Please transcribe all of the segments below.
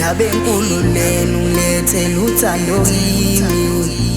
indaba enkulu lena ulethela uthando kimi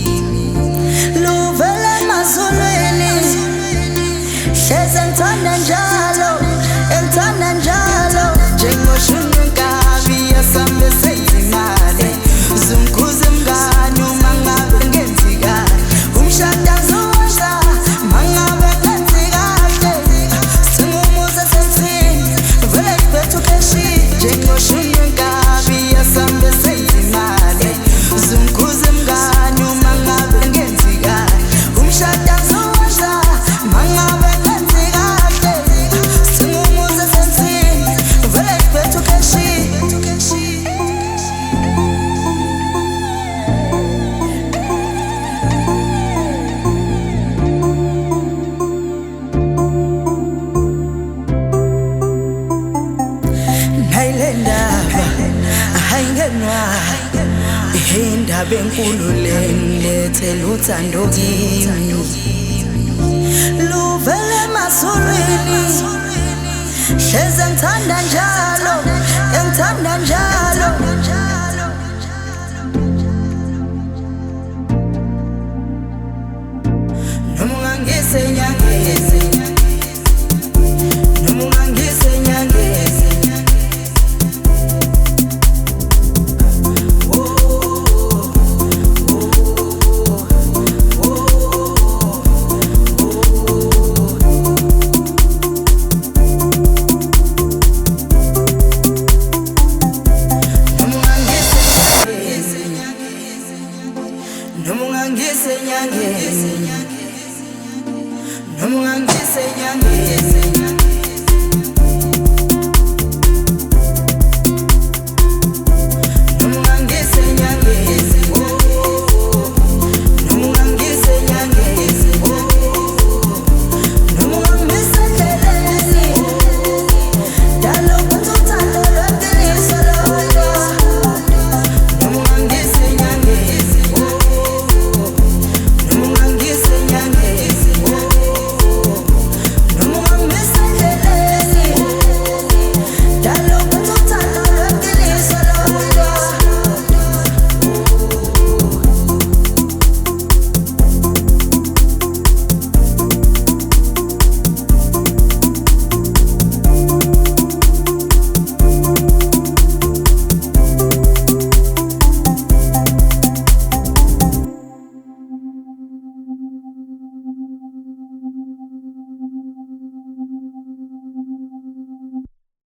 luvela emazulwini hleze ngithanda njalo engithanda njalo njengoshunqa inkabi yasambe senzimali zungikhuze mngani uma ngabe ngenzi kahle umshado azowenza uma ngabe ngenzi kahle singumuze sensini vele kuphethe ukheshi njengoshunqa inkabi yasambe senzimali zungikhuze mngani uma ngabe ngenzi kahle umshado azowenza uma ngabe ngenzi kahle singumuze sensini vele kuphethe ukheshi indaba enkulu lethela uthando kimi luvela emazulwini hleze ngithanda njalo engithanda njalo noma ungangise enyangeni noma ungangise enyangeni noma ungangise enyangeni noma ungangise enyangeni